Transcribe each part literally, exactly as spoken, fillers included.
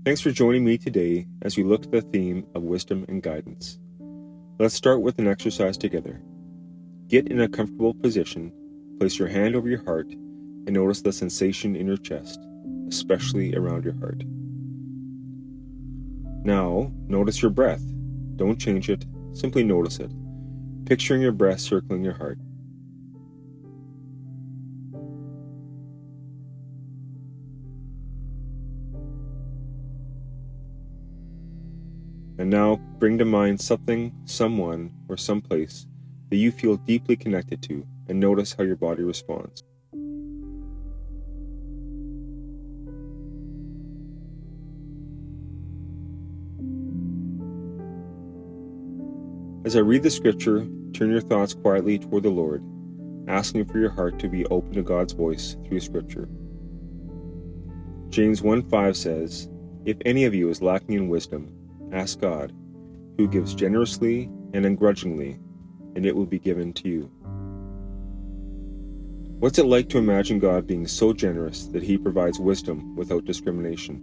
Thanks for joining me today as we look at the theme of wisdom and guidance. Let's start with an exercise together. Get in a comfortable position, place your hand over your heart, and notice the sensation in your chest, especially around your heart. Now, notice your breath. Don't change it, simply notice it, picturing your breath circling your heart. And now, bring to mind something, someone, or someplace that you feel deeply connected to, and notice how your body responds. As I read the scripture, turn your thoughts quietly toward the Lord, asking for your heart to be open to God's voice through scripture. James one five says, "If any of you is lacking in wisdom, ask God, who gives generously and ungrudgingly, and it will be given to you." What's it like to imagine God being so generous that He provides wisdom without discrimination?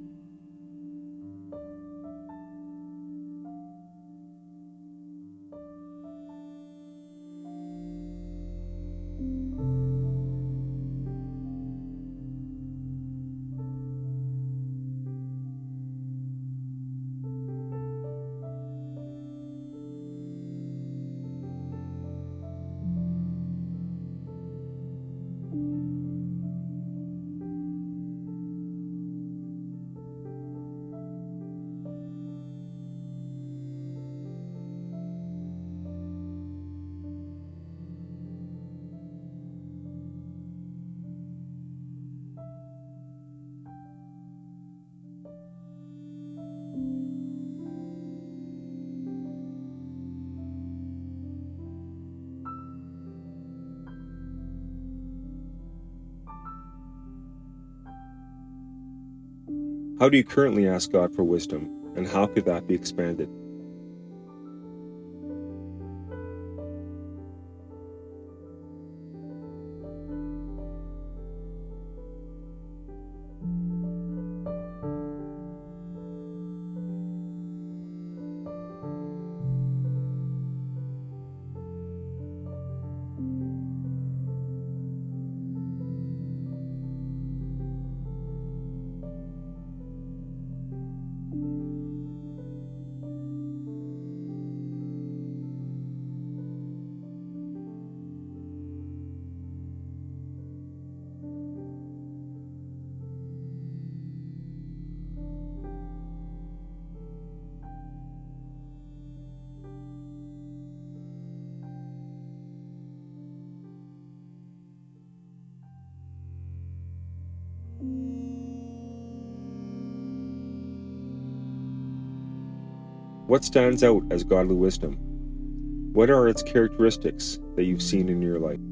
How do you currently ask God for wisdom, and how could that be expanded? What stands out as godly wisdom? What are its characteristics that you've seen in your life?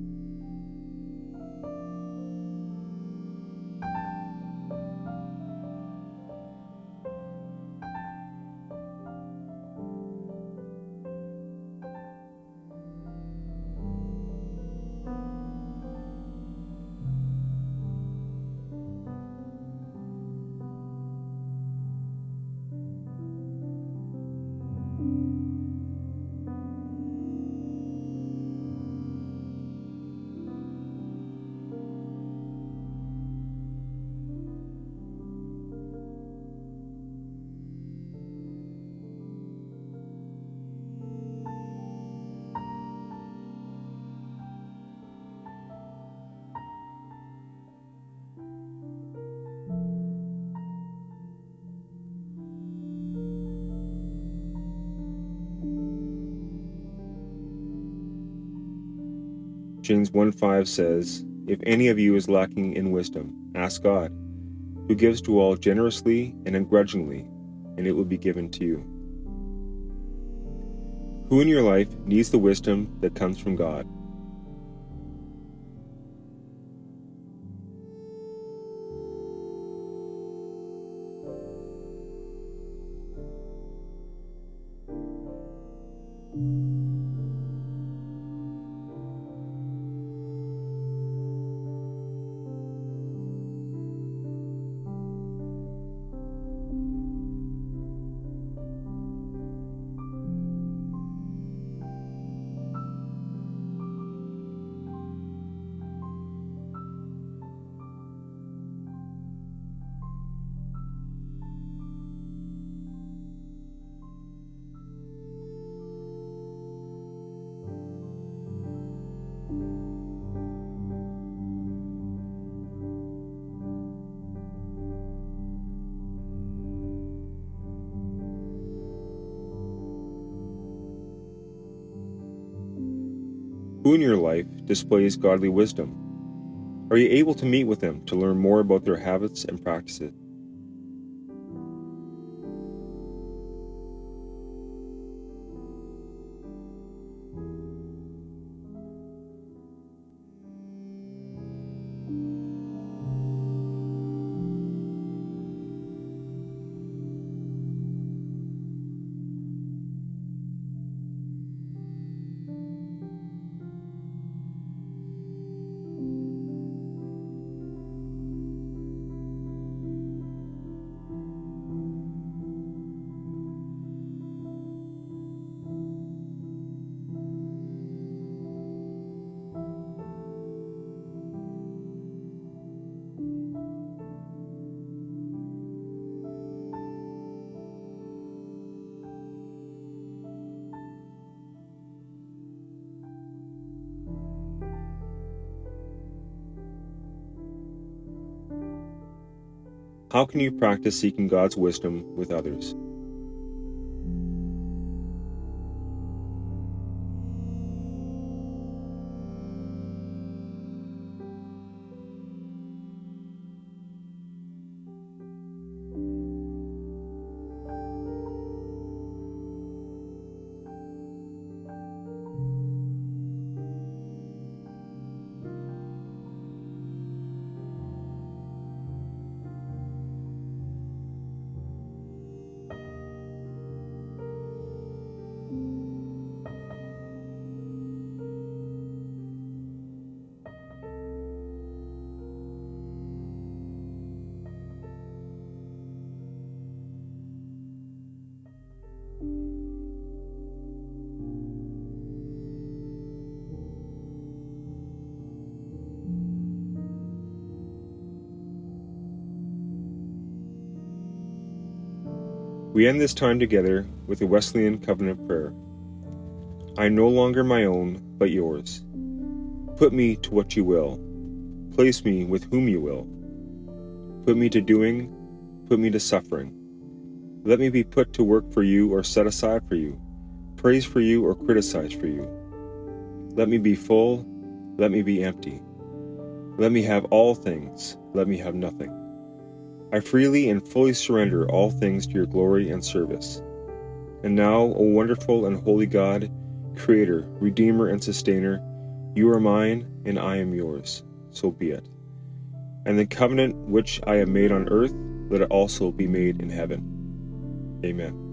James one five says, "If any of you is lacking in wisdom, ask God, who gives to all generously and ungrudgingly, and it will be given to you." Who in your life needs the wisdom that comes from God? Who in your life displays godly wisdom? Are you able to meet with them to learn more about their habits and practices? How can you practice seeking God's wisdom with others? We end this time together with a Wesleyan covenant prayer. I am no longer my own, but yours. Put me to what you will. Place me with whom you will. Put me to doing, put me to suffering. Let me be put to work for you or set aside for you, praise for you or criticize for you. Let me be full, let me be empty. Let me have all things, let me have nothing. I freely and fully surrender all things to your glory and service. And now, O wonderful and holy God, Creator, Redeemer, and Sustainer, you are mine, and I am yours. So be it. And the covenant which I have made on earth, let it also be made in heaven. Amen.